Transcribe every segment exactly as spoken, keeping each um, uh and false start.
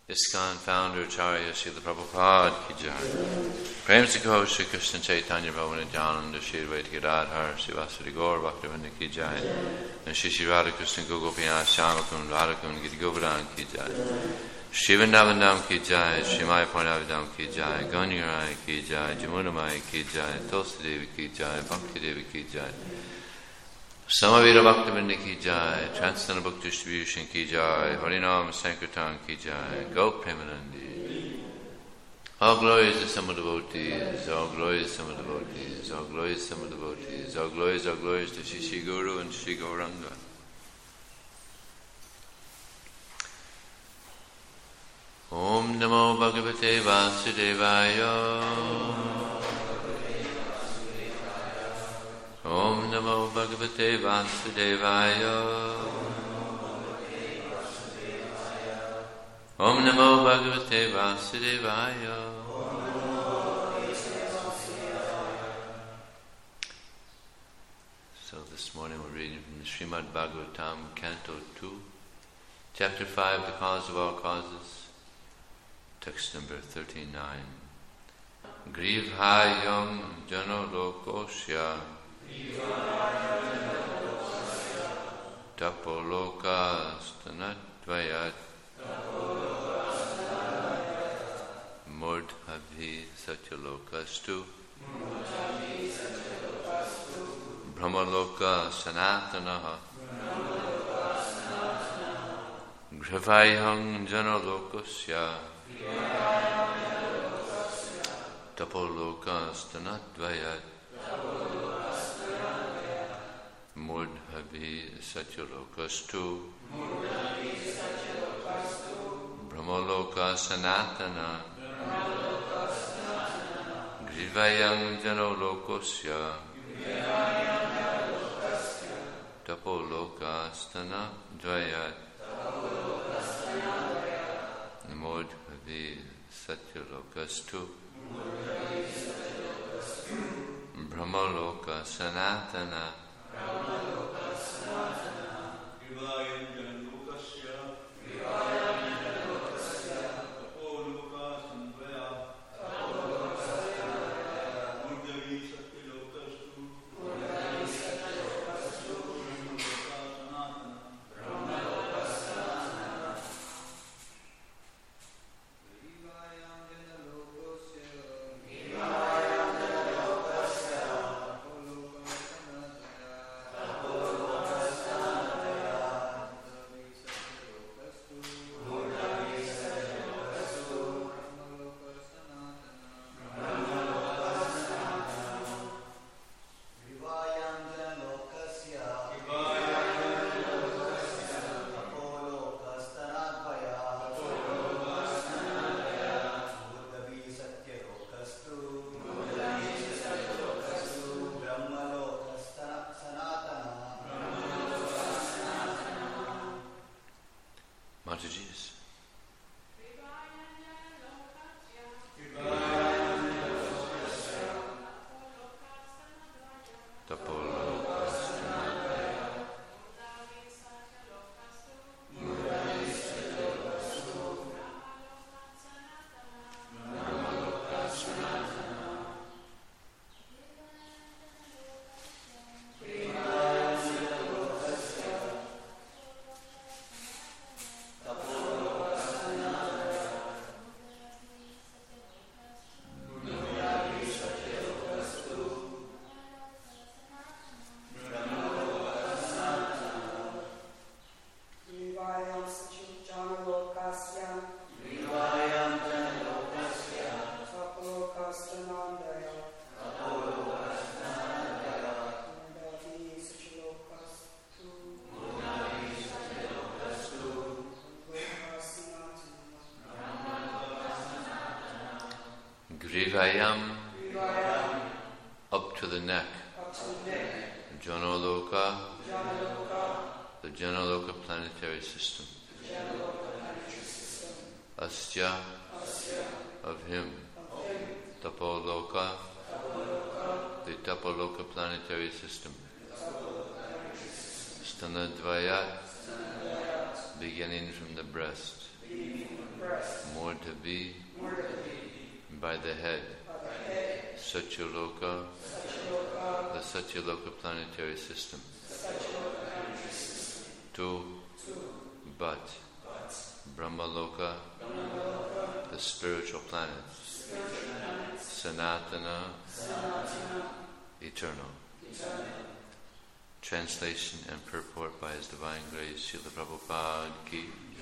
ISKCON founder Acharya Srila Prabhupada ki jai. Prem se kaho Shri Krishna Chaitanya Prabhu Nityananda Shri Advaita Gadadhar Srivasadi Gaur Bhaktivinoda ki jai. And Shri Shri Radha Krishna Gopinath Shyamakund Radhakund Giti Govardhan ki jai. Shri Vrindavandam ki jai. Shri Maya Purnavadam ki jai. Ganyarai ki jai. Jamuna Maya ki jai. Tulsi Devi ki jai. Bhakti Devi ki jai. Samavira Bhaktivinoda ki jai, Transcendental Book Distribution ki jai, Harinam Sankirtan ki jai, Go Premanandi. All glories to some devotees, all glories to some devotees, all glories to some devotees, all glories, all glories to Shri Shri Guru and Shri Gauranga. Om Namo Bhagavate Vasudevaya. Om Namo Bhagavate Vasudevaya. Om Namo Bhagavate Vasudevaya. So this morning we're reading from the Srimad Bhagavatam, Canto two, Chapter five, The Cause of All Causes, text number thirty-nine. Grivhayam Jano Lokosya Tapoloka Stanatvayat Murdhabhi Satyalokastu Brahmaloka Sanatanaha Grivayam Janalokosya Tapoloka Stanatvayat Murdhabhi Satyalokastu Brahmaloka Sanatana Grivayam Janolokosya Tapoloka Stana Dvayat Murdhabhi Satyalokastu Brahmaloka Sanatana Mataji's. Grivayam, up to the neck. Janaloka, the Janaloka planetary system. Astya, of him. Tapoloka, the Tapoloka planetary system. Stanadvayat, beginning from the breast. be, by the head, Satyaloka, the Satyaloka planetary system. Two, but, Brahmaloka, the spiritual planets. Sanatana, eternal. Translation and purport by His Divine Grace, Srila Prabhupada Ki.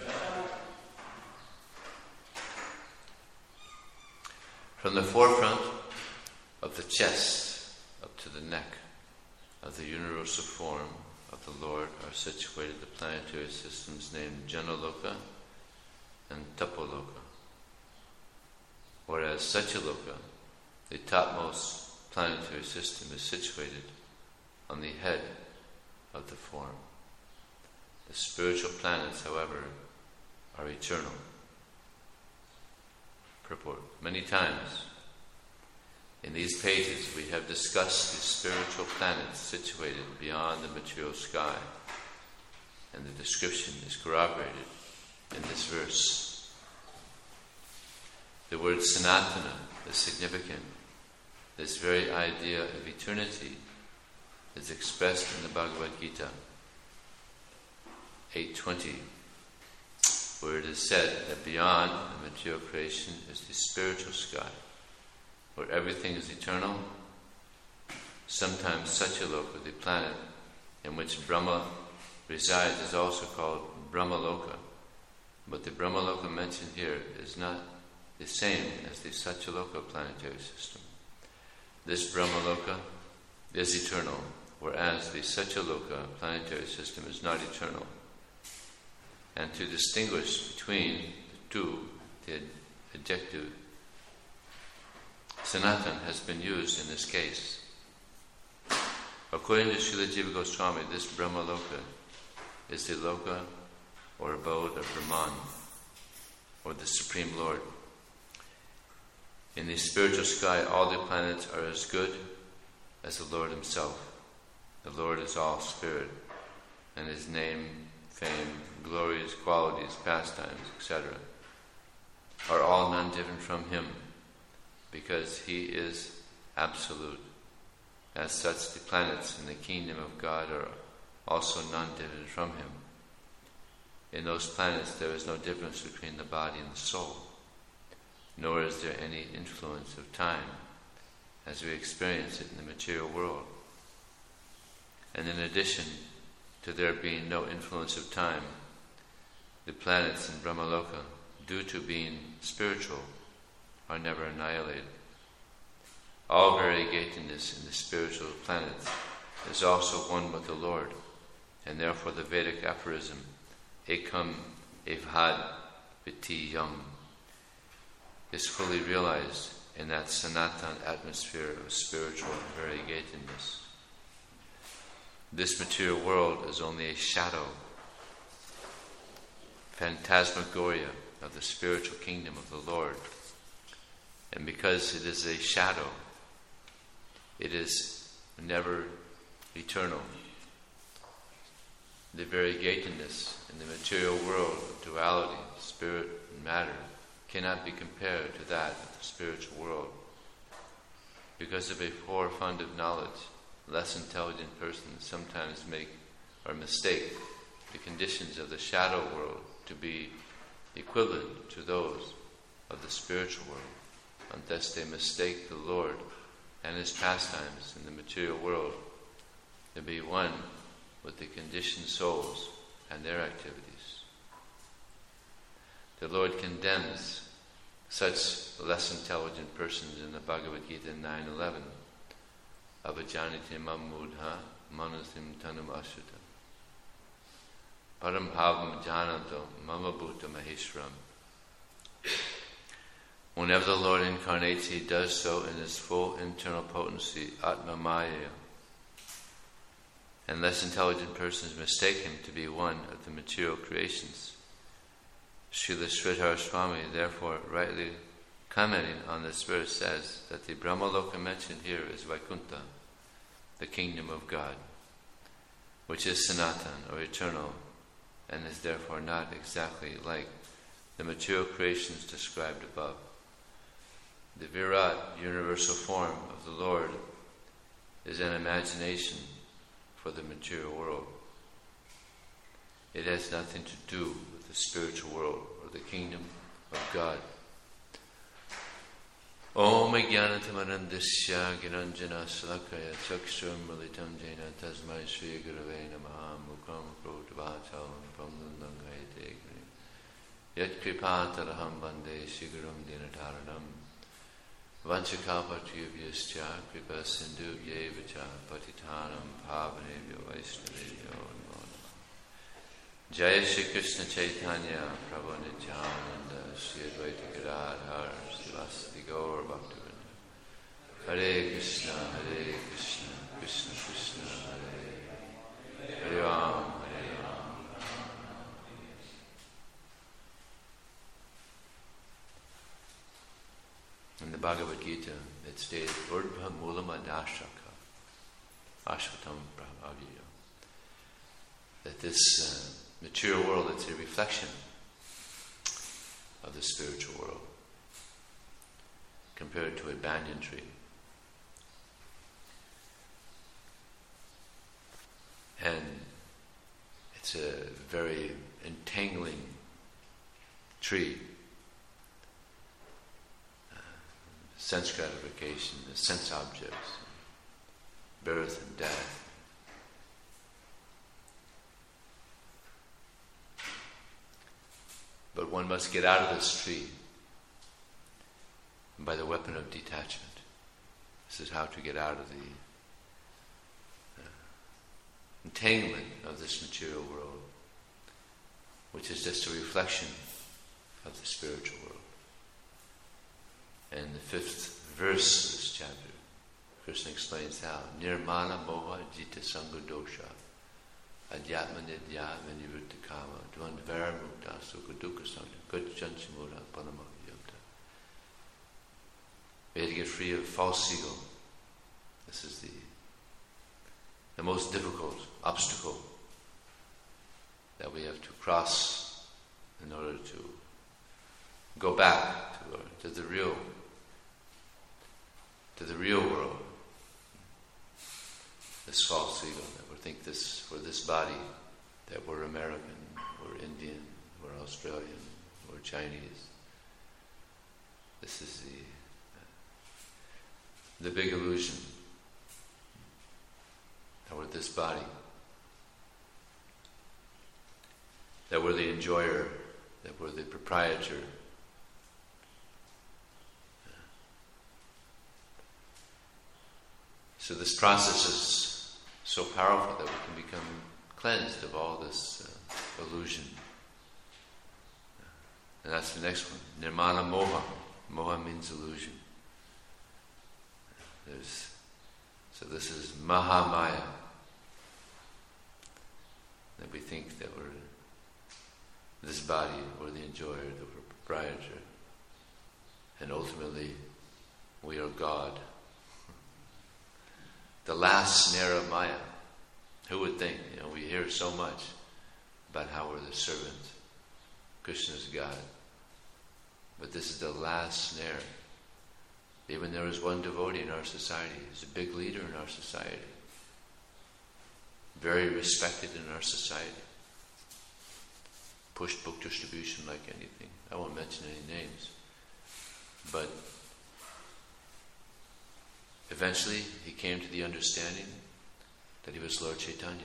From the forefront of the chest up to the neck of the universal form of the Lord are situated the planetary systems named Janaloka and Tapoloka. Whereas Satyaloka, the topmost planetary system, is situated on the head of the form. The spiritual planets, however, are eternal. Purport. Many times in these pages we have discussed the spiritual planets situated beyond the material sky, and the description is corroborated in this verse. The word Sanatana is significant. This very idea of eternity is expressed in the Bhagavad Gita eight twenty, where it is said that beyond the material creation is the spiritual sky, where everything is eternal. Sometimes Satyaloka, the planet in which Brahma resides, is also called Brahmaloka, but the Brahmaloka mentioned here is not the same as the Satyaloka planetary system. This Brahmaloka is eternal, whereas the Satyaloka planetary system is not eternal. And to distinguish between the two, the adjective Sanatan has been used in this case. According to Srila Jiva Goswami, this Brahmaloka is the loka or abode of Brahman, or the Supreme Lord. In the spiritual sky, all the planets are as good as the Lord Himself. The Lord is all spirit, and His name, fame, glories, qualities, pastimes, et cetera are all none different from Him, because He is absolute. As such, the planets in the kingdom of God are also none different from Him. In those planets there is no difference between the body and the soul, nor is there any influence of time as we experience it in the material world. And in addition to there being no influence of time, the planets in Brahmaloka, due to being spiritual, are never annihilated. All variegatedness in the spiritual planets is also one with the Lord, and therefore the Vedic aphorism, Ekam Evhad Vitiyam, is fully realized in that Sanatan atmosphere of spiritual variegatedness. This material world is only a shadow, phantasmagoria of the spiritual kingdom of the Lord. And because it is a shadow, it is never eternal. The variegatedness in the material world of duality, spirit and matter, cannot be compared to that of the spiritual world. Because of a poor fund of knowledge, less intelligent persons sometimes make or mistake the conditions of the shadow world to be equivalent to those of the spiritual world, and thus they mistake the Lord and His pastimes in the material world to be one with the conditioned souls and their activities. The Lord condemns such less intelligent persons in the Bhagavad Gita nine eleven. Avajanite mammudha manasim tanum asuta param bhavam jananto mama bhuta maheshwaram. Whenever the Lord incarnates, He does so in His full internal potency, Atma Maya. And less intelligent persons mistake Him to be one of the material creations. Srila Sridhar Swami, therefore, rightly commenting on this verse, says that the Brahmaloka mentioned here is Vaikuntha, the kingdom of God, which is Sanatan, or eternal, and is therefore not exactly like the material creations described above. The Virat, universal form of the Lord, is an imagination for the material world. It has nothing to do with the spiritual world or the kingdom of God. Om Jnanatamarandasya Giranjana Salakaya Chakshur Malitam Jena Tasmai Sri Gurave Namaha Mukam Protavachalam Pamdandangayate Yat Kripataraham Bande Sigurum Dinataranam Vanchakapatiyabhyascha Kripa Sindhu Yevacha Patitanam Pavanebhyo Vaishnavebhyo Namo Namaha. Jaya Shri Krishna Chaitanya Prabhu Nityananda Shri Advaita Gadadhar Srivasadi Gaur Bhaktivinoda. Hare Krishna, Hare Krishna, Krishna Krishna, Hare Hare Ram, Hare Ram. In the Bhagavad Gita, it states, Urdhva Mulam Adashaka, Ashvatam Brahmavya. That this uh, material world is a reflection of the spiritual world, compared to a banyan tree. And it's a very entangling tree. Uh, sense gratification, the sense objects, birth and death. But one must get out of this tree by the weapon of detachment. This is how to get out of the uh, entanglement of this material world, which is just a reflection of the spiritual world. And the fifth verse of this chapter, Krishna explains how Nirmala Moha Jita Sangha Dosha Adhyatma Nidya Vinivritta Kama Dvandvara Mukta Sukha Dukkha Sangha Gachanchimura Panamahyamta. We had to get free of false ego. This is the the most difficult obstacle that we have to cross in order to go back to, our, to the real to the real world. This false ego that we think this we're this body, that we're American, we're Indian, we're Australian, we're Chinese. This is the the big illusion that we're this body, that we're the enjoyer, that we're the proprietor. So this process is so powerful that we can become cleansed of all this uh, illusion. And that's the next one. Nirmala Moha. Moha means illusion. There's, so this is Mahamaya. That we think that we're this body, we're the enjoyer, that we're proprietor. And ultimately, we are God. The last snare of Maya. Who would think? You know, we hear so much about how we're the servant. Krishna's God. But this is the last snare. Even there is one devotee in our society. He's a big leader in our society. Very respected in our society. Pushed book distribution like anything. I won't mention any names. But eventually he came to the understanding that he was Lord Chaitanya.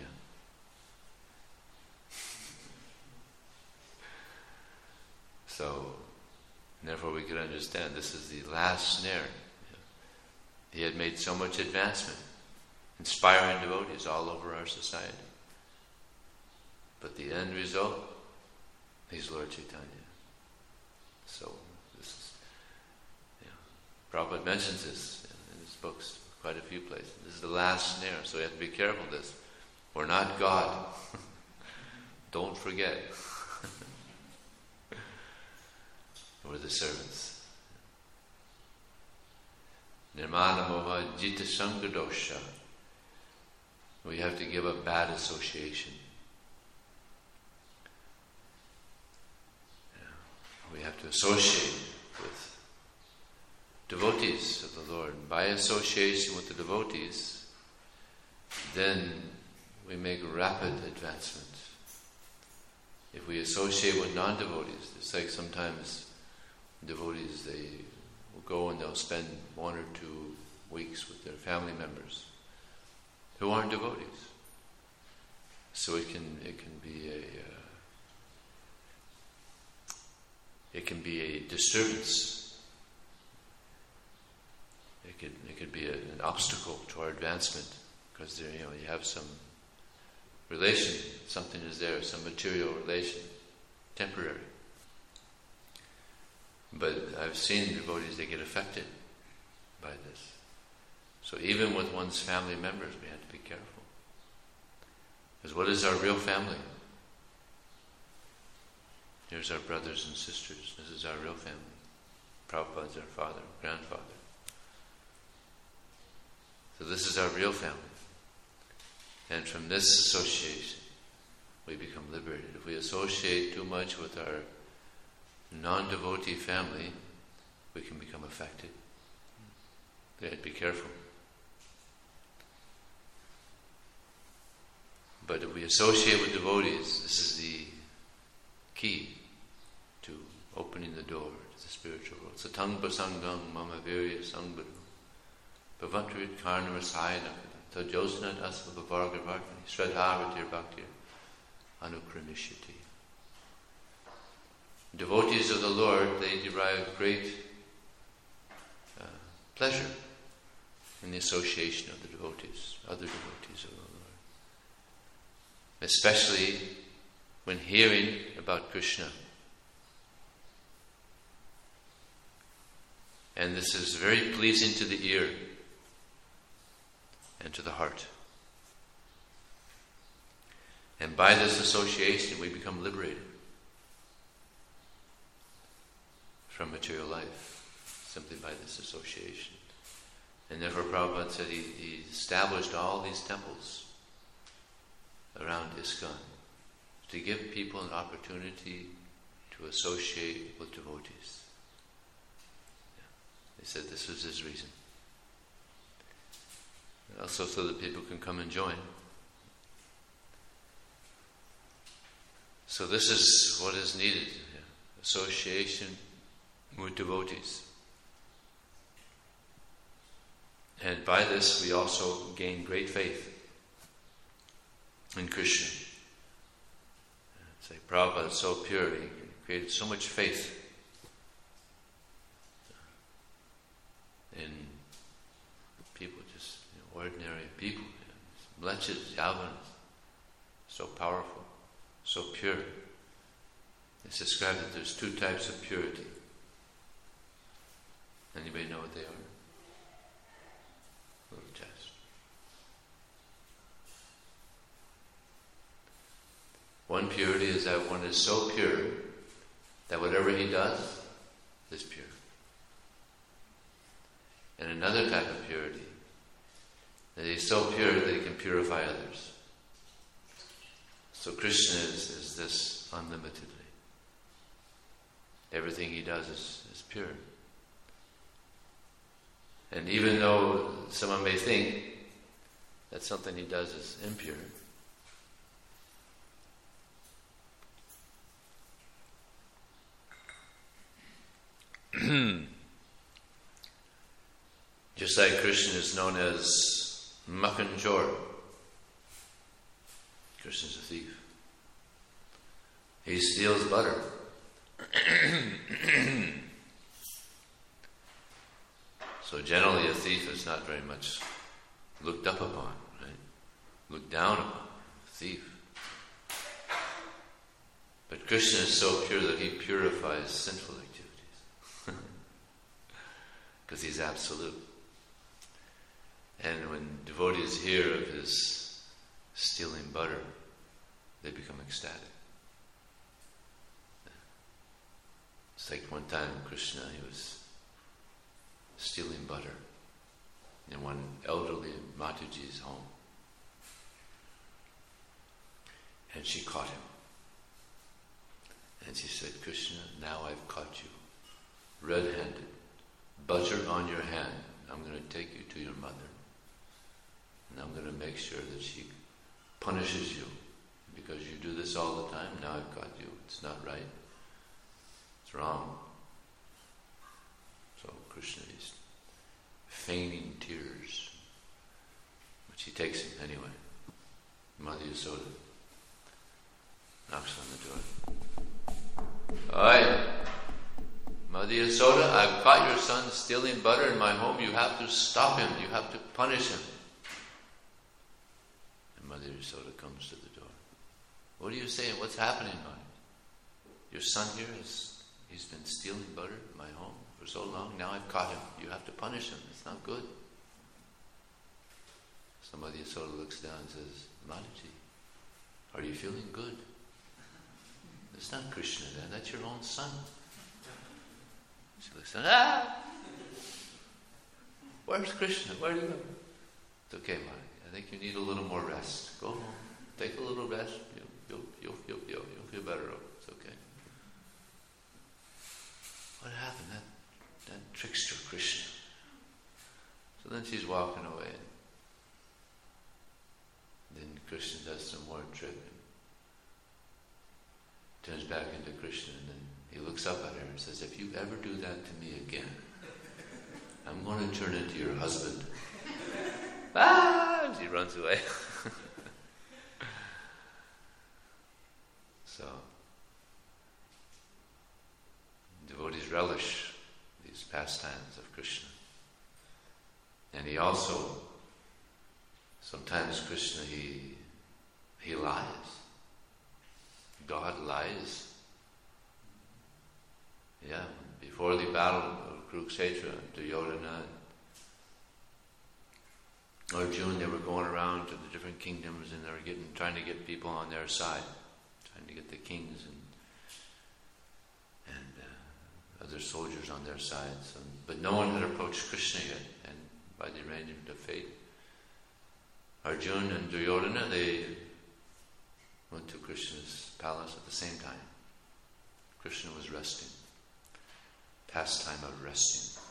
So, therefore we could understand this is the last snare. He had made so much advancement, inspiring devotees all over our society. But the end result, he's Lord Chaitanya. So, this is, you know, Prabhupada mentions this in his books, quite a few places. This is the last snare, so we have to be careful of this. We're not God. Don't forget. We're the servants. Nirmala Moha Jita Sangha Dosha. We have to give up bad association. we have to associate with devotees of the Lord. By association with the devotees, then we make rapid advancement. If we associate with non-devotees, it's like sometimes devotees, they will go and they'll spend one or two weeks with their family members who aren't devotees. So it can it can be a uh, it can be a disturbance. It could it could be a, an obstacle to our advancement, because there, you know, you have some relation, something is there, some material relation, temporary. But I've seen devotees, they get affected by this. So even with one's family members, we have to be careful. Because what is our real family? Here's our brothers and sisters. This is our real family. Prabhupada's our father, grandfather. So this is our real family. And from this association, we become liberated. If we associate too much with our non-devotee family, we can become affected. We have to be careful. But if we associate with devotees, this is the key to opening the door to the spiritual world. Satang pasangam mama virya sangbadu bhavantrit karnamasayana tajosnat asva bhavargavartani shradharatir bhaktir anukranishiti. Devotees of the Lord, they derive great uh, pleasure in the association of the devotees, other devotees of the Lord. Especially when hearing about Krishna. And this is very pleasing to the ear and to the heart. And by this association, we become liberated from material life, simply by this association. And therefore Prabhupada said he, he established all these temples around ISKCON to give people an opportunity to associate with devotees. Yeah. He said this was his reason. And also so that people can come and join. So this is what is needed, yeah. Association with devotees. And by this we also gain great faith in Krishna. It's like Prabhupada is so pure, he created so much faith in people, just you know, ordinary people. Mlechas, Yavanas, so powerful, so pure. It's described that there's two types of purity. Anybody know what they are? A little test. One purity is that one is so pure that whatever he does is pure. And another type of purity, that he's so pure that he can purify others. So Krishna is, is this unlimitedly. Everything he does is, is pure. And even though someone may think that something he does is impure, just like Krishna is known as Makanjor. Krishna's a thief. He steals butter. So generally a thief is not very much looked up upon, right? Looked down upon. A thief. But Krishna is so pure that he purifies sinful activities. Because he's absolute. And when devotees hear of his stealing butter, they become ecstatic. It's like one time Krishna, he was stealing butter in one elderly Mataji's home. And she caught him. And she said, Krishna, now I've caught you, red-handed, butter on your hand. I'm going to take you to your mother. And I'm going to make sure that she punishes you. Because you do this all the time, now I've got you. It's not right. It's wrong. So Krishna is feigning tears. But she takes him anyway. Mother Yasoda knocks on the door. Oi! Mother Yasoda, I've caught your son stealing butter in my home. You have to stop him. You have to punish him. And Mother Yasoda comes to the door. What are you saying? What's happening, Mother? Your son here, is, he's been stealing butter in my home for so long. Now I've caught him. You have to punish him. It's not good. So Mother Yasoda looks down and says, Mataji, are you feeling good? It's not Krishna there. That's your own son. She looks down. Ah! Where's Krishna? Where do you go? It's okay, Mataji. I think you need a little more rest. Go home. Take a little rest. You'll, you'll, you'll, you'll, you'll, you'll feel better. It's okay. What happened? That, that trickster Krishna. So then she's walking away. Then Krishna does some more trick and turns back into Krishna, and then he looks up at her and says, if you ever do that to me again, I'm going to turn into your husband. Ah! And she runs away. So, devotees relish these pastimes of Krishna. And he also, sometimes Krishna, he, he lies. God lies. Yeah, before the battle of Kurukshetra, Duryodhana and Arjuna, they were going around to the different kingdoms and they were getting, trying to get people on their side, trying to get the kings and, and uh, other soldiers on their side. So, but no one had approached Krishna yet, and by the arrangement of fate, Arjuna and Duryodhana, they went to Krishna's palace at the same time. Krishna was resting. Pastime of resting.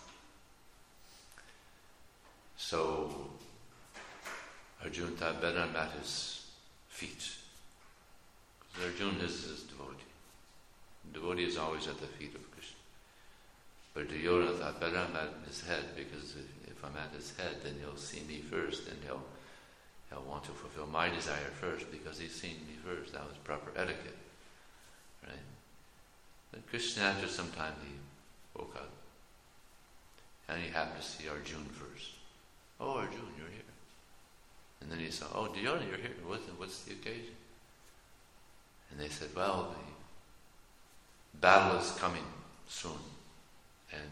So Arjuna thought better at his feet. Because Arjuna is his devotee. The devotee is always at the feet of Krishna. But Duryodhana thought better I'm at his head, because if, if I'm at his head, then he'll see me first, and he'll He'll want to fulfill my desire first because he's seen me first. That was proper etiquette. Right? Then Krishna, after some time, he woke up. And he happened to see Arjuna first. Oh, Arjuna, you're here. And then he saw, oh, Duryodhana, you're here. What's, what's the occasion? And they said, well, the battle is coming soon. And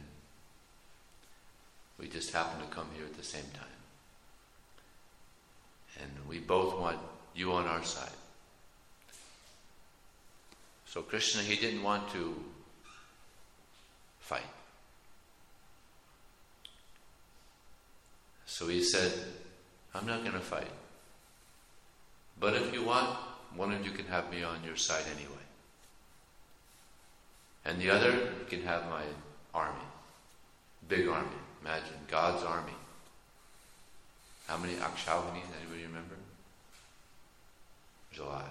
we just happen to come here at the same time. And we both want you on our side. So Krishna, he didn't want to fight. So he said, I'm not going to fight. But if you want, one of you can have me on your side anyway. And the other, you can have my army. Big army. Imagine, God's army. How many Akshavani? Anybody remember? There's a lot.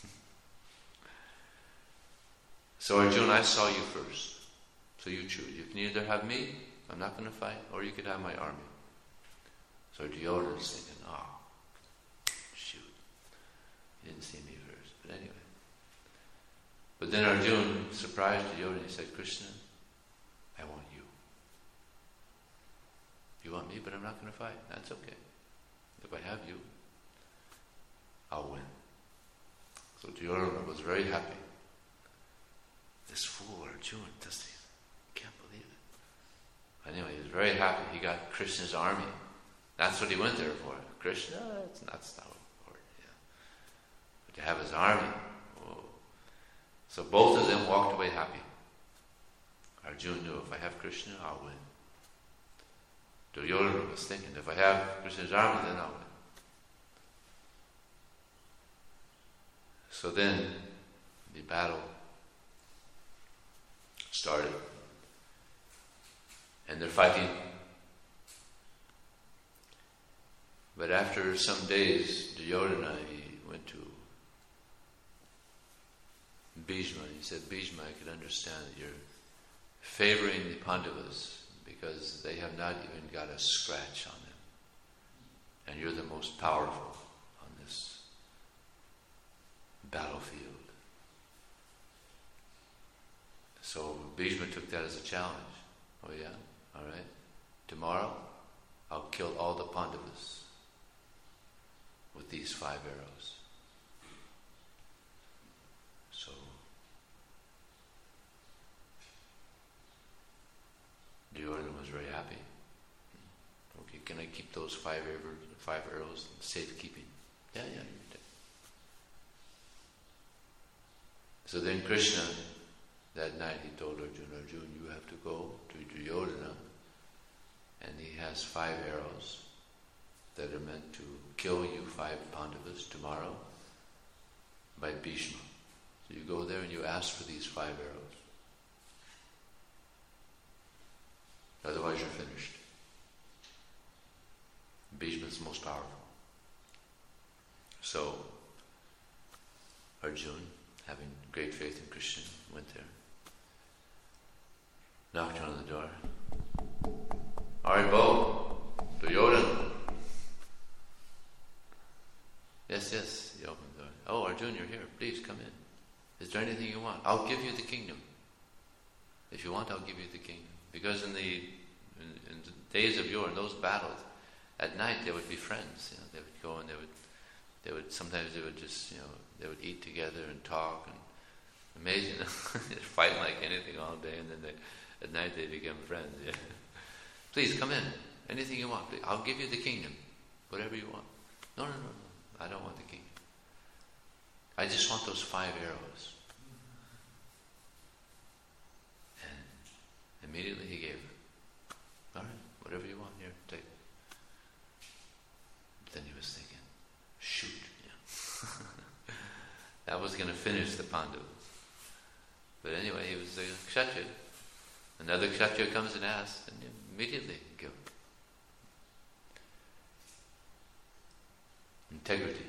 So Arjuna, I saw you first. So you choose. You can either have me, I'm not going to fight, or you could have my army. So Duryodhana is thinking, oh, shoot. He didn't see me first. But anyway. But then Arjuna surprised Duryodhana. He said, Krishna, I want you. You want me, but I'm not going to fight. That's okay. If I have you, I'll win. So Duryodhana was very happy. This fool Arjuna, does he? Can't believe it. Anyway, he was very happy. He got Krishna's army. That's what he went there for. Krishna, it's not, that's not important. Yeah. But to have his army, whoa. So both of them walked away happy. Arjuna knew, if I have Krishna, I'll win. Duryodhana was thinking, if I have Krishna's army, then I'll win. So then, the battle started. And they're fighting. But after some days, Duryodhana, he went to Bhishma. He said, Bhishma, I can understand that you're favoring the Pandavas because they have not even got a scratch on them. And you're the most powerful on this battlefield. So Bhishma took that as a challenge. Oh yeah? All right. Tomorrow, I'll kill all the Pandavas with these five arrows. So Duryodhana was very happy. Okay, can I keep those five arrows, five arrows in safekeeping? Yeah, yeah. So then Krishna, that night he told Arjuna, Arjuna, you have to go to Duryodhana, and he has five arrows that are meant to kill you five Pandavas tomorrow by Bhishma. So you go there and you ask for these five arrows. Otherwise you're finished. Bhishma is the most powerful. So Arjuna, having great faith in Krishna, went there. Knocked on the door. Haribo, Duryodhana. Yes, yes, he opened the door. Oh, Arjuna, you're here. Please come in. Is there anything you want? I'll give you the kingdom. If you want, I'll give you the kingdom. Because in the in, in the days of yore, in those battles, at night they would be friends. You know, they would go and they would they would sometimes they would just you know they would eat together and talk and amazing. They'd fight like anything all day, and then they, at night they become friends. Yeah. Please come in. Anything you want. Please. I'll give you the kingdom. Whatever you want. No, no, no, no. I don't want the kingdom. I just want those five arrows. And immediately he gave it. All right, whatever you want, here, take it. Then he was thinking, shoot, yeah. That was going to finish the Pandavas. But anyway, he was a Kshatriya. Another Kshatriya comes and asks, and immediately give it. Integrity.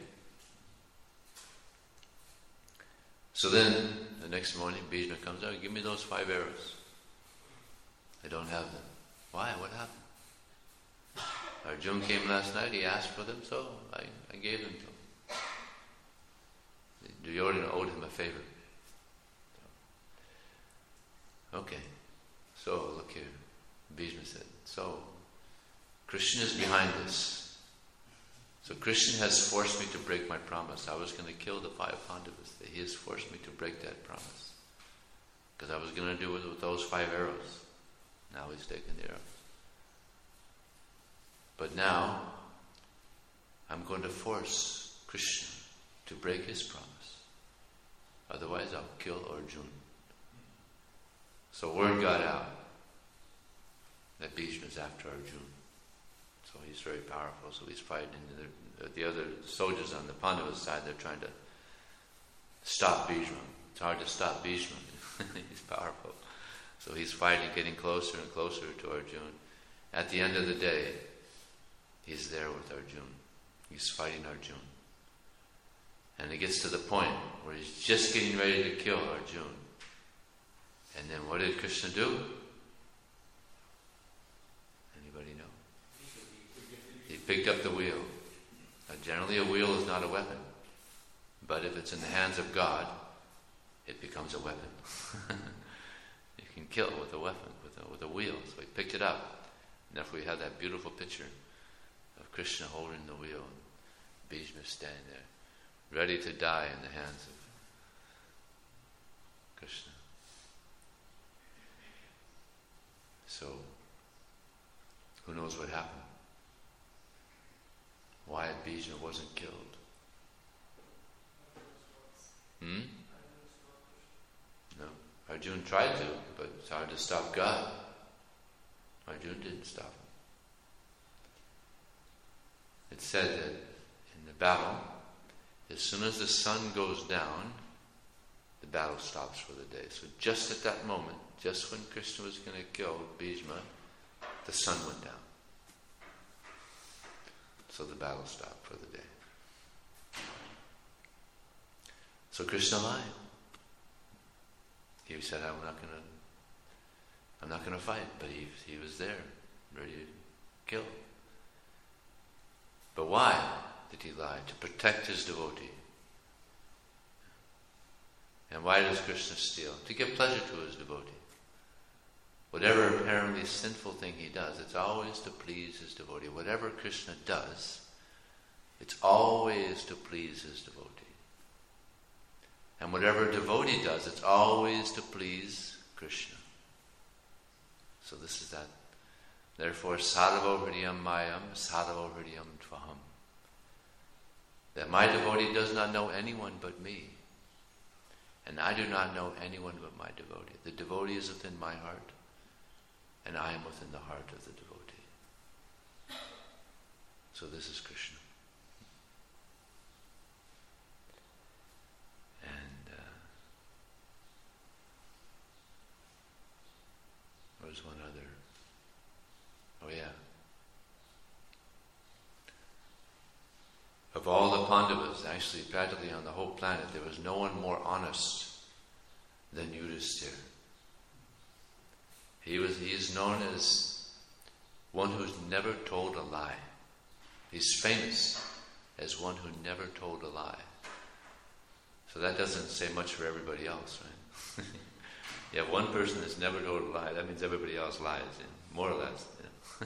So then, the next morning, Bhishma comes out, give me those five arrows. I don't have them. Why? What happened? Arjuna came last night, he asked for them, so I, I gave them to him. Duryodhana owed him a favor. Okay, so look here, Bhishma said, so Krishna is behind this. So Krishna has forced me to break my promise. I was going to kill the five Pandavas. He has forced me to break that promise. Because I was going to do it with those five arrows. Now he's taken the arrows. But now, I'm going to force Krishna to break his promise. Otherwise I'll kill Arjuna. So word got out that Bhishma is after Arjuna. So he's very powerful, so he's fighting. The, the other soldiers on the Pandava side, they're trying to stop Bhishma. It's hard to stop Bhishma. He's powerful. So he's fighting, getting closer and closer to Arjuna. At the end of the day, he's there with Arjuna. He's fighting Arjuna. And it gets to the point where he's just getting ready to kill Arjuna. And then what did Krishna do? Anybody know? He picked up the wheel. Now, generally a wheel is not a weapon. But if it's in the hands of God, it becomes a weapon. You can kill with a weapon, with a, with a wheel. So he picked it up. And therefore we have that beautiful picture of Krishna holding the wheel and Bhishma standing there, ready to die in the hands of Krishna. So, who knows what happened? Why Bhishma wasn't killed? Hmm? No. Arjuna tried to, but it's hard to stop God. Arjuna didn't stop him. It's said that in the battle, as soon as the sun goes down, the battle stops for the day. So just at that moment, just when Krishna was going to kill Bhishma, the sun went down. So the battle stopped for the day. So Krishna lied. He said, I'm not going to I'm not going to fight, but he, he was there, ready to kill. But why did he lie? To protect his devotee. And why does Krishna steal? To give pleasure to his devotee. Whatever apparently sinful thing he does, it's always to please his devotee. Whatever Krishna does, it's always to please his devotee. And whatever devotee does, it's always to please Krishna. So this is that. Therefore, sadhavo hridayam mayam, sadhavo hridayam tvaham. That my devotee does not know anyone but me. And I do not know anyone but my devotee. The devotee is within my heart, and I am within the heart of the devotee. So this is Krishna. And uh, there's one other. Oh yeah. Of all the Pandavas, actually practically on the whole planet, there was no one more honest than Yudhisthira. He was he is known as one who's never told a lie. He's famous as one who never told a lie. So that doesn't say much for everybody else, right? You have one person that's never told a lie, that means everybody else lies, you know, more or less. You know.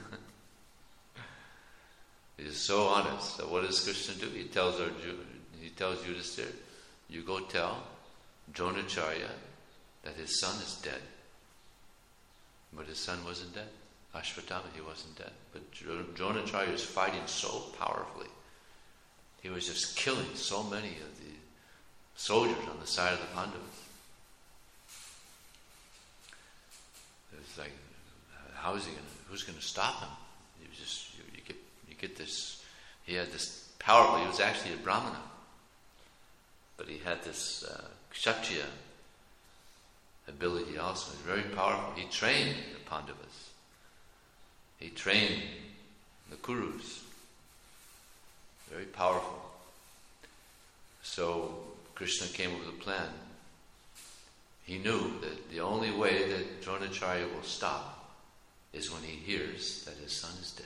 He's so honest. So what does Krishna do? He tells Arjuna, he tells Yudhisthira, you go tell Dronacharya that his son is dead. But his son wasn't dead. Ashwatthama, he wasn't dead. But Dronacharya is fighting so powerfully. He was just killing so many of the soldiers on the side of the Pandavas. It's like, how is he going to, who's going to stop him? He was just, you, you get you get this, he had this powerful, he was actually a Brahmana. But he had this uh, Kshatriya ability also. He was very powerful. He trained the Pandavas. He trained the Kurus. Very powerful. So Krishna came up with a plan. He knew that the only way that Dronacharya will stop is when he hears that his son is dead.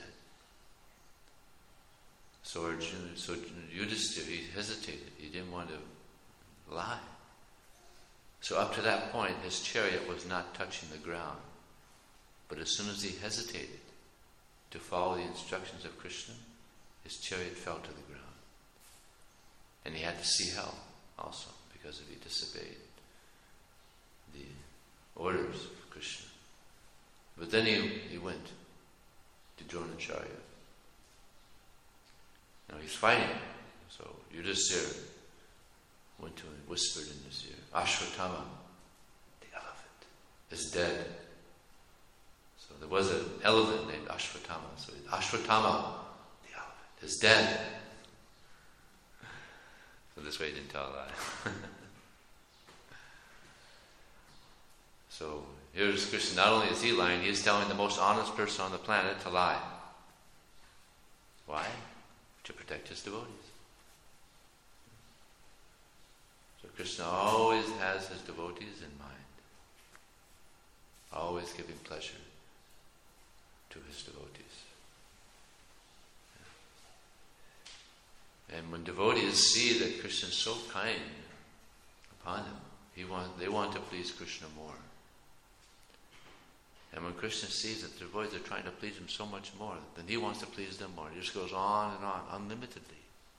So Arjuna, so Yudhisthira, he hesitated. He didn't want to lie. So up to that point, his chariot was not touching the ground. But as soon as he hesitated to follow the instructions of Krishna, his chariot fell to the ground. And he had to see hell also, because if he disobeyed the orders of Krishna. But then he, he went to Dronacharya. Now he's fighting. So Yudhisthira went to him and whispered in his ear, Ashwatthama, the elephant, is dead. So there was an elephant named Ashwatthama. So Ashwatthama, the elephant, is dead. So this way he didn't tell a lie. So here's Krishna. Not only is he lying, he is telling the most honest person on the planet to lie. Why? To protect his devotees. So Krishna always has his devotees in mind. Always giving pleasure to his devotees. And when devotees see that Krishna is so kind upon them, he want, they want to please Krishna more. And when Krishna sees that the devotees are trying to please him so much more, then he wants to please them more. It just goes on and on, unlimitedly.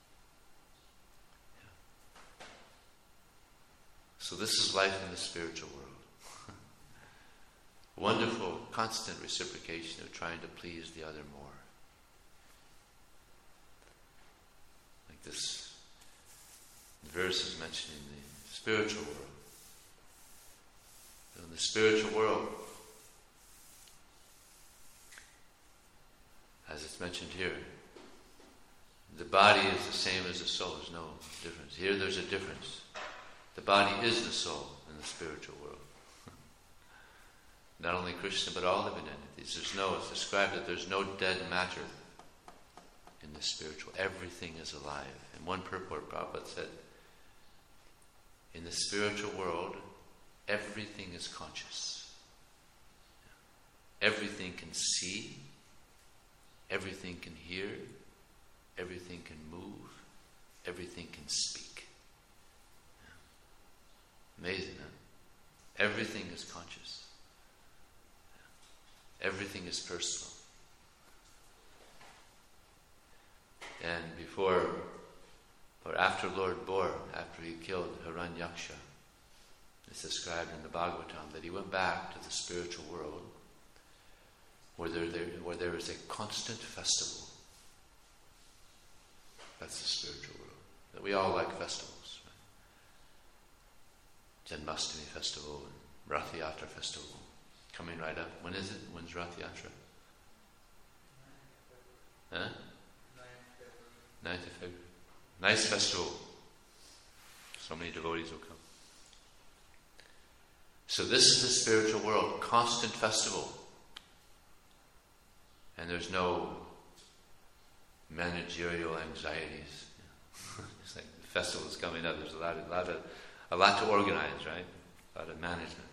Yeah. So this is life in the spiritual world. Wonderful, constant reciprocation of trying to please the other more. Like this verse is mentioning the spiritual world. In the spiritual world, as it's mentioned here, the body is the same as the soul. There's no difference. Here there's a difference. The body is the soul in the spiritual world. Not only Krishna, but all living entities. There's no, it's described that there's no dead matter in the spiritual. Everything is alive. In one purport, Prabhupada said, in the spiritual world, everything is conscious. Everything can see, everything can hear, everything can move, everything can speak. Amazing, huh? Everything is conscious. Everything is personal. And before, or after Lord Bor, after he killed Hiranyaksha, it's described in the Bhagavatam that he went back to the spiritual world where there, there, where there is a constant festival. That's the spiritual world. That we all like festivals. Right? Janmashtami festival and Rath Yatra festival coming right up. When is it? When's Rath Yatra? Huh? ninth of February. Nice festival. So many devotees will come. So this is the spiritual world, constant festival. And there's no managerial anxieties. It's like the festival is coming up. There's a lot, a lot of, a lot to organize, right? A lot of management.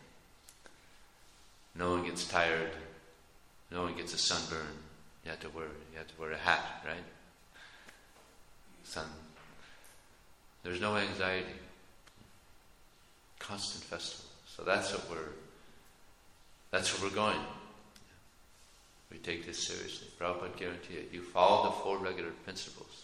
No one gets tired. No one gets a sunburn. You have to wear, you have to wear a hat, right? Sun. There's no anxiety. Constant festival. So that's what we're. That's where we're going. We take this seriously. Prabhupada guarantee it. You follow the four regular principles.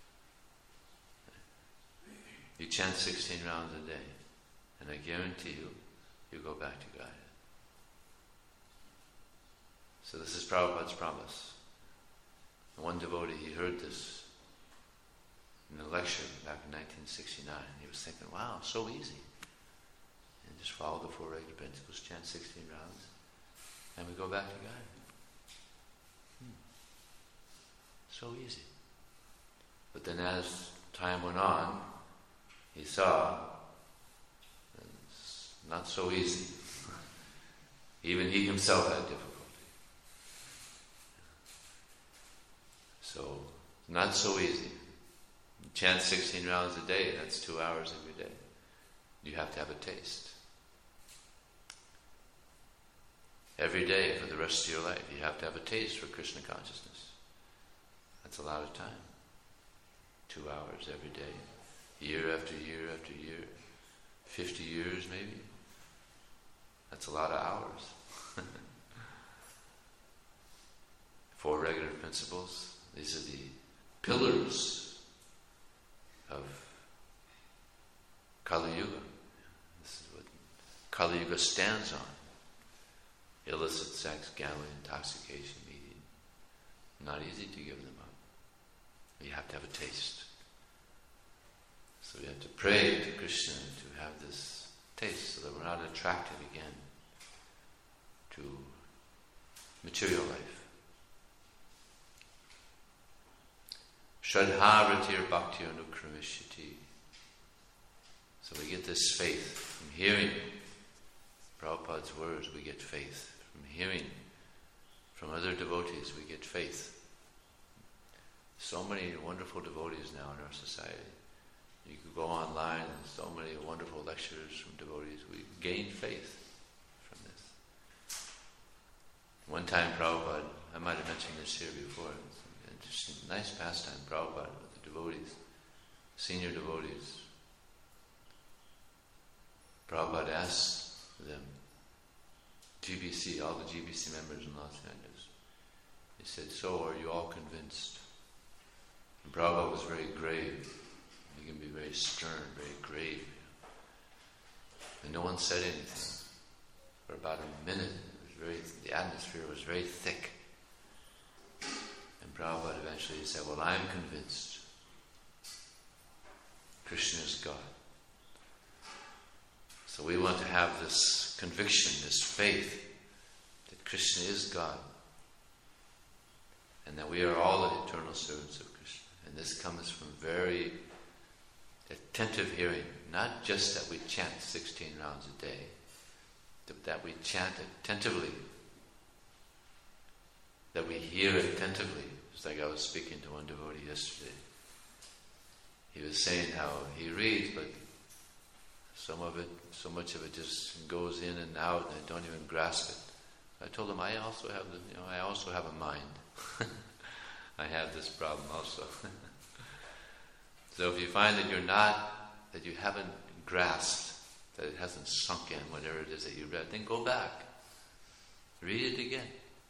You chant sixteen rounds a day, and I guarantee you, you go back to God. So this is Prabhupada's promise. One devotee, he heard this in a lecture back in nineteen sixty-nine. He was thinking, wow, so easy. And just follow the four regular principles, chant sixteen rounds, and we go back to God. Hmm. So easy. But then as time went on, he saw it's not so easy. Even he himself had difficulty. So, not so easy. You chant sixteen rounds a day, that's two hours every day. You have to have a taste. Every day for the rest of your life, you have to have a taste for Krishna consciousness. That's a lot of time. Two hours every day. Year after year after year. Fifty years maybe. That's a lot of hours. Four regular principles. These are the pillars of Kali Yuga. This is what Kali Yuga stands on. Illicit sex, gambling, intoxication, eating. Not easy to give them up. You have to have a taste. So we have to pray to Krishna to have this taste so that we're not attracted again to material life. Shraddha bhakti anukramishati. So we get this faith from hearing Prabhupada's words. We get faith from hearing from other devotees. We get faith. So many wonderful devotees now in our society. You could go online and so many wonderful lectures from devotees. We gain faith from this. One time Prabhupada, I might have mentioned this here before, it's an interesting, nice pastime, Prabhupada with the devotees, senior devotees. Prabhupada asked them, G B C, all the G B C members in Los Angeles, he said, so are you all convinced? And Prabhupada was very grave. He can be very stern, very grave. And no one said anything. For about a minute, it was very, the atmosphere was very thick. And Prabhupada eventually said, well, I'm convinced Krishna is God. So we want to have this conviction, this faith that Krishna is God. And that we are all the eternal servants of Krishna. And this comes from very attentive hearing. Not just that we chant sixteen rounds a day, that we chant attentively, that we hear attentively. It's like I was speaking to one devotee yesterday. He was saying how he reads, but some of it, so much of it just goes in and out, and I don't even grasp it. I told him I also have the, you know, I also have a mind. I have this problem also. So if you find that you're not, that you haven't grasped, that it hasn't sunk in, whatever it is that you read, then go back. Read it again.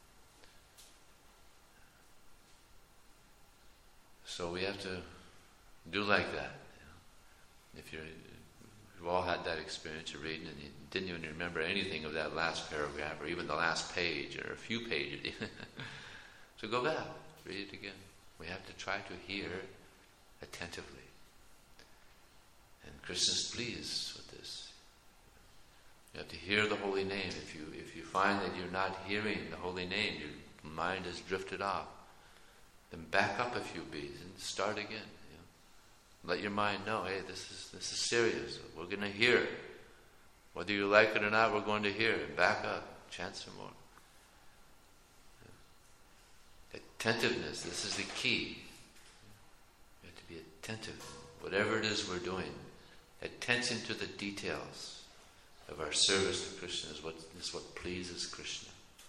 So we have to do like that. You know. If you're, we've all had that experience of reading and you didn't even remember anything of that last paragraph or even the last page or a few pages. So go back, read it again. We have to try to hear attentively. And Krishna's pleased with this. You have to hear the holy name. If you if you find that you're not hearing the holy name, your mind has drifted off, then back up a few beats and start again. You know. Let your mind know, hey, this is this is serious. We're going to hear it. Whether you like it or not, we're going to hear it. Back up, chant some more. Attentiveness, this is the key. You have to be attentive. Whatever it is we're doing, attention to the details of our service to Krishna is what is what pleases Krishna.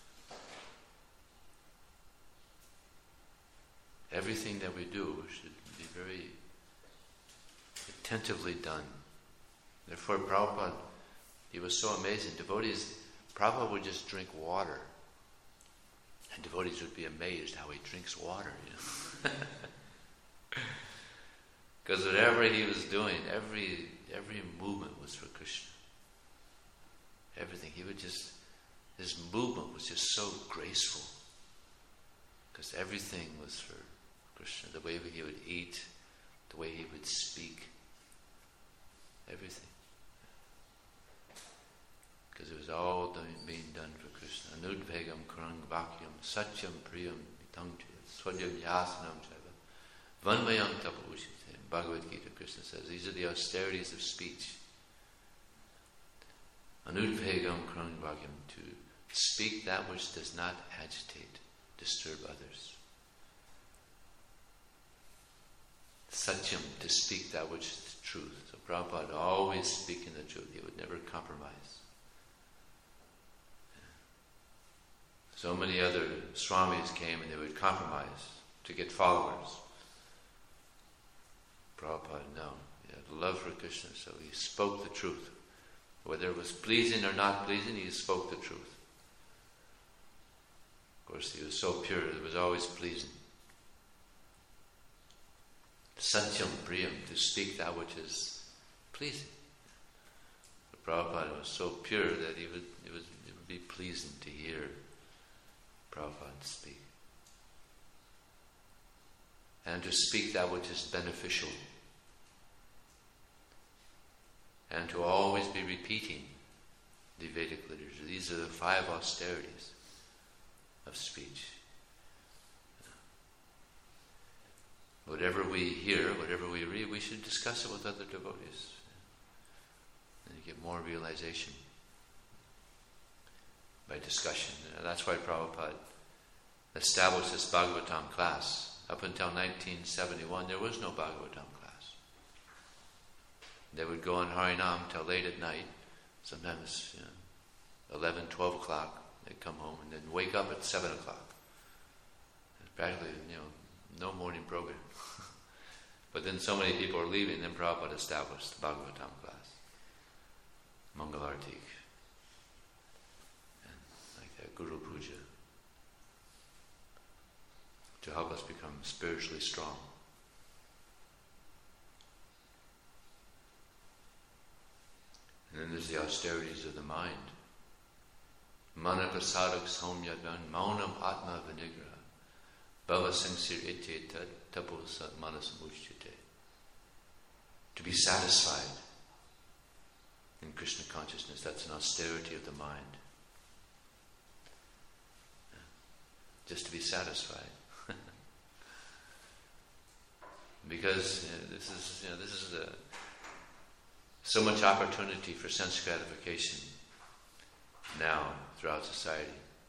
Everything that we do should be very attentively done. Therefore, Prabhupada, he was so amazing. Devotees, Prabhupada would just drink water. And devotees would be amazed how he drinks water, you know. Because whatever he was doing, every every movement was for Krishna. Everything. He would just, his movement was just so graceful. Because everything was for Krishna. The way he would eat, the way he would speak, everything. Because it was all done, being done for Krishna. Anudvegam kurang vakyam satyam priyam vitangchya swadyam yasanam chaiva vanmayam tapavushite. Bhagavad Gita, Krishna says, these are the austerities of speech. Anudvegam kurang vakyam, to speak that which does not agitate, disturb others. Satyam, to speak that which is truth. So Prabhupada always speaking the truth. He would never compromise. So many other swamis came and they would compromise to get followers. Prabhupada, no. He had love for Krishna, so he spoke the truth. Whether it was pleasing or not pleasing, he spoke the truth. Of course, he was so pure, it was always pleasing. Satyam priyam, to speak that which is pleasing. But Prabhupada was so pure that he would, it, was, it would be pleasing to hear Prabhupada speak. And to speak that which is beneficial. And to always be repeating the Vedic literature. These are the five austerities of speech. Whatever we hear, whatever we read, we should discuss it with other devotees. And you get more realization by discussion. And that's why Prabhupada established this Bhagavatam class. Up until nineteen seventy-one, there was no Bhagavatam class. They would go on Harinam till late at night, sometimes you know, eleven, twelve o'clock. They'd come home and then wake up at seven o'clock. It's practically, you know, no morning program. But then so many people are leaving, then Prabhupada established the Bhagavatam class. Mangalartik. And like that, Guru Puja. To help us become spiritually strong. And then there's the austerities of the mind. Manapasadak somyadvan maunam atma vinigraha bhava samsir ite tad tapo sat manasamushchite. To be satisfied in Krishna consciousness, that's an austerity of the mind. Just to be satisfied. Because you know, this is you know this is a, so much opportunity for sense gratification, now throughout society,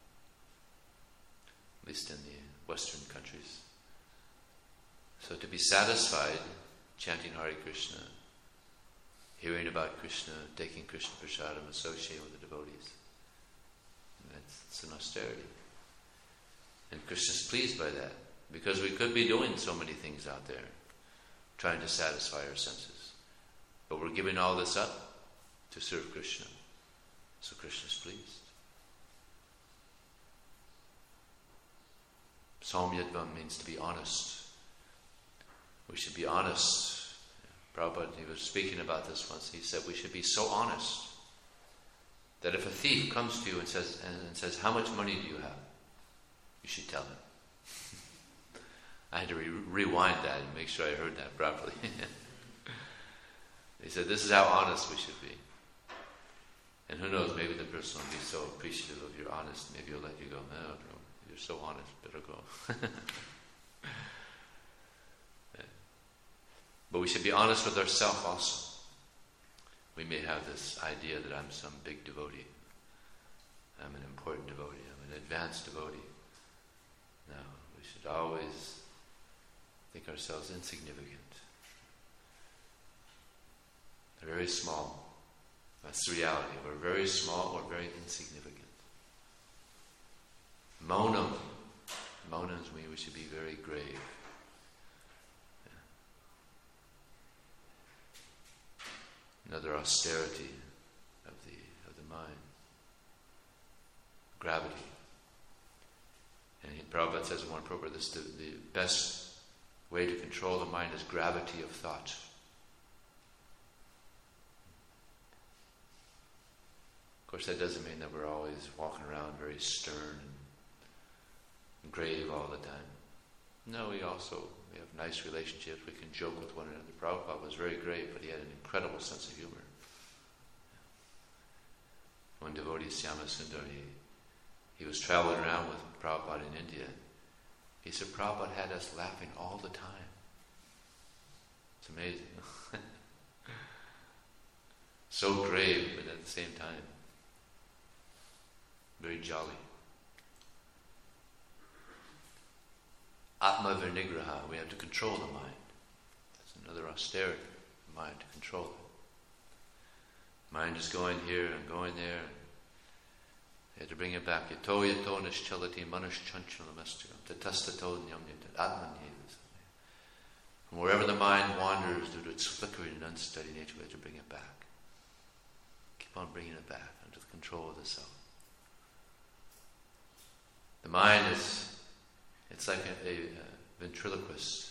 at least in the Western countries. So to be satisfied chanting Hare Krishna, hearing about Krishna, taking Krishna prasadam, associating with the devotees, that's, that's an austerity. And Krishna's pleased by that, because we could be doing so many things out there, trying to satisfy our senses. But we're giving all this up to serve Krishna. So Krishna's pleased. Saumyatvam means to be honest. We should be honest. Prabhupada, he was speaking about this once. He said we should be so honest that if a thief comes to you and says, and, and says, how much money do you have? You should tell him. I had to re- rewind that and make sure I heard that properly. He said, this is how honest we should be. And who knows, maybe the person will be so appreciative of your honesty, maybe he'll let you go, no, no, you're so honest, better go. Yeah. But we should be honest with ourselves also. We may have this idea that I'm some big devotee. I'm an important devotee. I'm an advanced devotee. No, we should always think ourselves insignificant. Very small. That's the reality. We're very small, we're very insignificant. Maunam. Maunam means we should be very grave. Yeah. Another austerity of the of the mind. Gravity. And Prabhupada says in one proper, this the, the best way to control the mind is gravity of thought. Of course, that doesn't mean that we're always walking around very stern and grave all the time. No, we also we have nice relationships. We can joke with one another. Prabhupada was very grave, but he had an incredible sense of humor. One devotee, Syama Sundar, he, he was traveling around with Prabhupada in India. He said, Prabhupada had us laughing all the time. It's amazing. So grave, but at the same time, very jolly. Atma Virnigraha, we have to control the mind. That's another austerity, the mind, to control it. Mind is going here and going there. You have to bring it back. Yato yato nischalati manush chanchalamastya tatastato nyamyata atmanyeva. From wherever the mind wanders due to its flickering and unsteady nature, we have to bring it back. Keep on bringing it back under the control of the self. The mind is, it's like a, a, a ventriloquist.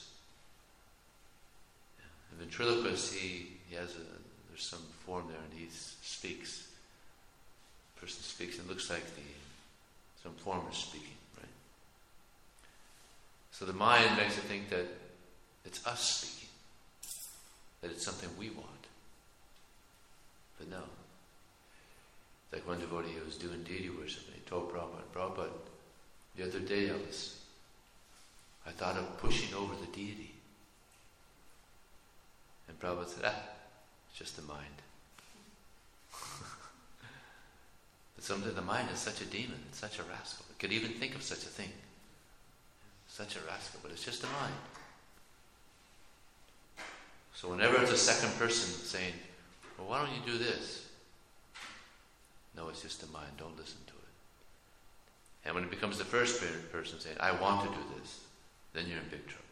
A ventriloquist, he, he has a, there's some form there and he speaks. The person speaks and it looks like the, some form is speaking, right? So the mind makes it think that it's us speaking, that it's something we want. But no. It's like one devotee who was doing deity worship and he told Prabhupada, Prabhupada, the other day I was, I thought of pushing over the deity. And Prabhupada said, ah, it's just the mind. But sometimes the mind is such a demon, it's such a rascal. It could even think of such a thing. Such a rascal, but it's just the mind. So whenever it's a second person saying, well, why don't you do this? No, it's just the mind, don't listen to it. And when it becomes the first person saying, I want to do this, then you're in big trouble.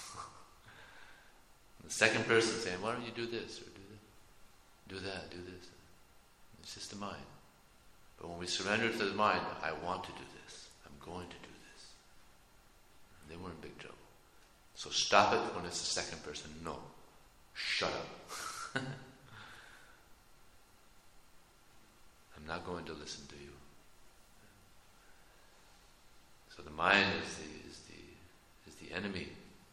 The second person saying, why don't you do this or do that, do that, do this. It's just the mind. But when we surrender to the mind, I want to do this, I'm going to do this, and then we're in big trouble. So stop it when it's the second person. No. Shut up. I'm not going to listen to you. So the mind is the is the is the enemy.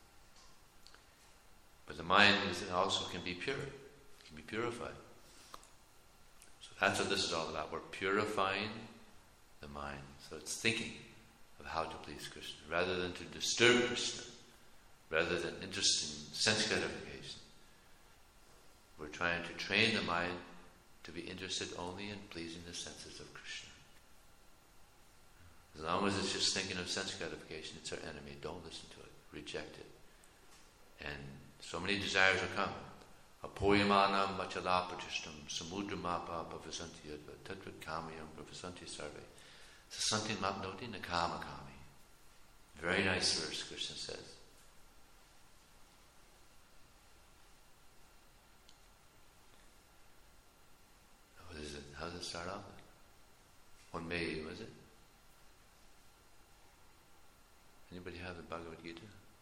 But the mind is also can be pure, can be purified. So that's what this is all about. We're purifying the mind. So it's thinking of how to please Krishna, rather than to disturb Krishna, rather than interest in sense gratification. We're trying to train the mind to be interested only in pleasing the senses of Krishna. As long as it's just thinking of sense gratification, it's our enemy. Don't listen to it. Reject it. And so many desires will come. Apoyamanam machalapatishtam samudramapa bhavasanti yadva tatvat kamayam bhavasanti sarve sasanti mapnoti nakama kami. Very nice verse, Krishna says. What is it? How does it start off? On May, was it? Anybody have the Bhagavad Gita?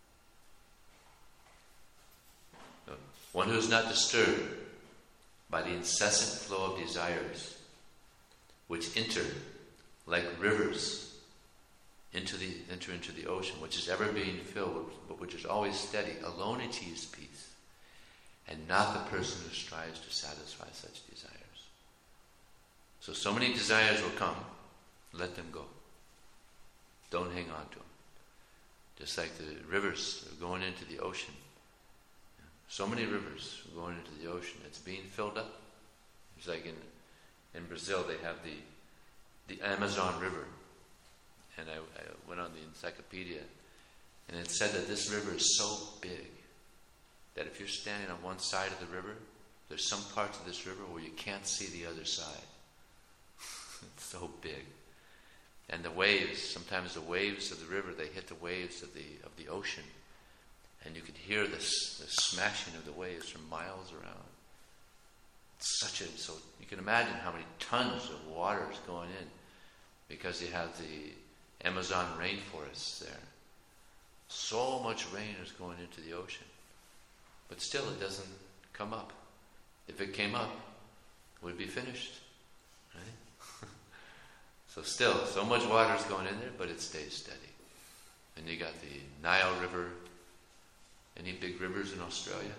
No. One who is not disturbed by the incessant flow of desires, which enter like rivers into the enter into the ocean, which is ever being filled, but which is always steady, alone achieves peace, and not the person who strives to satisfy such desires. So, so many desires will come, let them go. Don't hang on to them. Just like the rivers are going into the ocean. So many rivers are going into the ocean. It's being filled up. It's like in in Brazil, they have the the Amazon River. And I, I went on the encyclopedia, and it said that this river is so big that if you're standing on one side of the river, there's some parts of this river where you can't see the other side. It's so big. And the waves, sometimes the waves of the river, they hit the waves of the of the ocean. And you could hear this, this smashing of the waves from miles around. It's such a, so you can imagine how many tons of water is going in, because you have the Amazon rainforests there. So much rain is going into the ocean. But still it doesn't come up. If it came up, it would be finished. Right? So still, so much water is going in there, but it stays steady. And you got the Nile River. Any big rivers in Australia?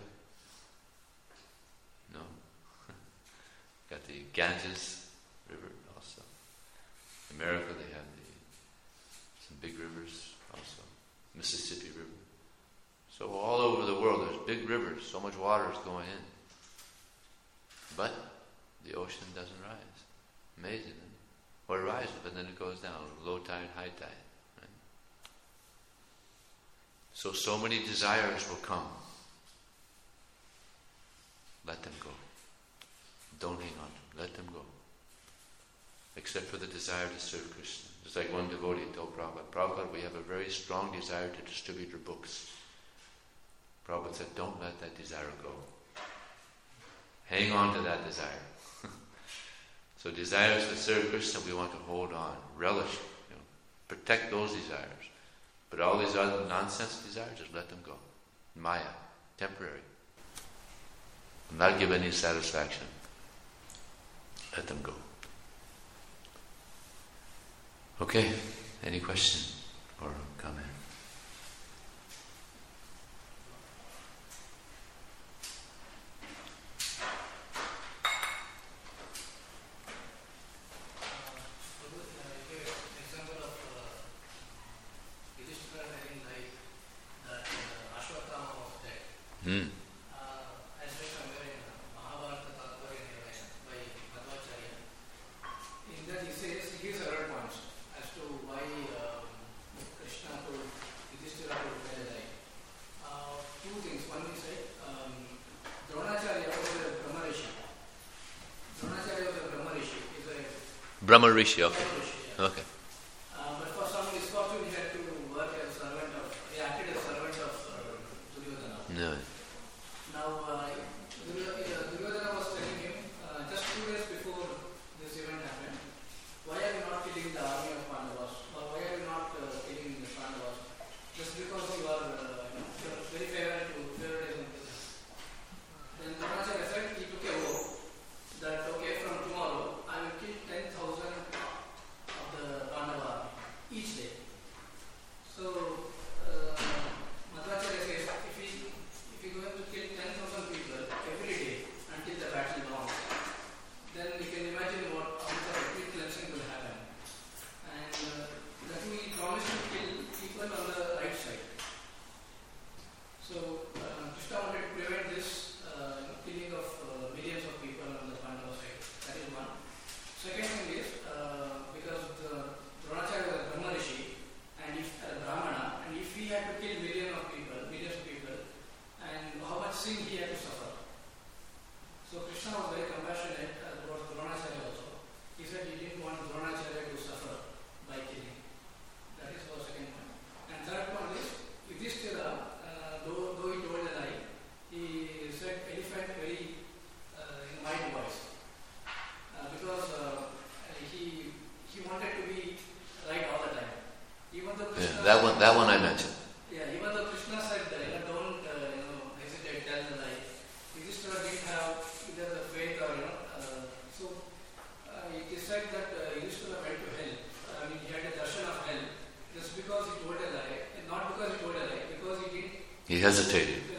No? Got the Ganges River also. America, they have the, some big rivers also. Mississippi River. So all over the world there's big rivers, so much water is going in. But the ocean doesn't rise. Amazing, isn't it? Or it rises, but then it goes down. Low tide, high tide. So, so many desires will come. Let them go. Don't hang on to them. Let them go. Except for the desire to serve Krishna. Just like one devotee told Prabhupada, Prabhupada, we have a very strong desire to distribute your books. Prabhupada said, don't let that desire go. Hang on to that desire. So desires to serve Krishna, we want to hold on, relish, you know, protect those desires. But all these other nonsense desires, just let them go. Maya, temporary. Will not give any satisfaction. Let them go. Okay, any question or comment? Hmm. Brahma Rishi, okay. Okay. Uh, but for some misfortune, he had to work as a servant of, he acted as a servant of uh, Duryodhana. No. Now, uh, Duryodhana, Duryodhana was telling him, uh, just two days before this event happened, why are you not killing the army of Pandavas? Or why are you not uh, killing the Pandavas? Just because you are, uh, you know, you are very favorable to favoritism to them. Then Dronacharya said, he took a vow that, okay, from tomorrow, I will kill ten thousand of the Pandava army each day. So, uh, Madhvacharya says, if he, if he That one, that one I mentioned. Yeah, even though Krishna said, uh, you know, don't uh, you know, hesitate, tell the lie. Yudhishthira didn't have either the faith or, you know, uh, so uh, it is said that uh, Yudhishthira went to hell. I mean, he had a darshan of hell just because he told a lie, and not because he told a lie, because he didn't. He hesitated.